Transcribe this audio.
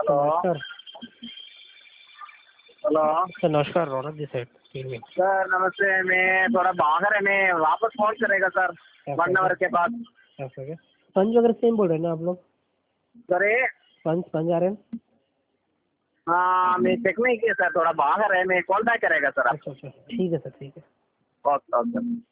Hello नमस्कार hello sir, नमस्कार रौनक जी side में। सर नमस्ते। मैं थोड़ा बाहर है, मैं वापस फोन करेगा सर क्या 1 आवर के बाद। क्या पंच वगैरह सेम बोल रहे हैं ना आप लोग? सर ये पंच आ रहे हैं? हाँ, मैं चेक नहीं किया सर, थोड़ा बाहर है, मैं कॉल बैक करेगा सर आप। अच्छा, ठीक है सर, ठीक है। Okay okay.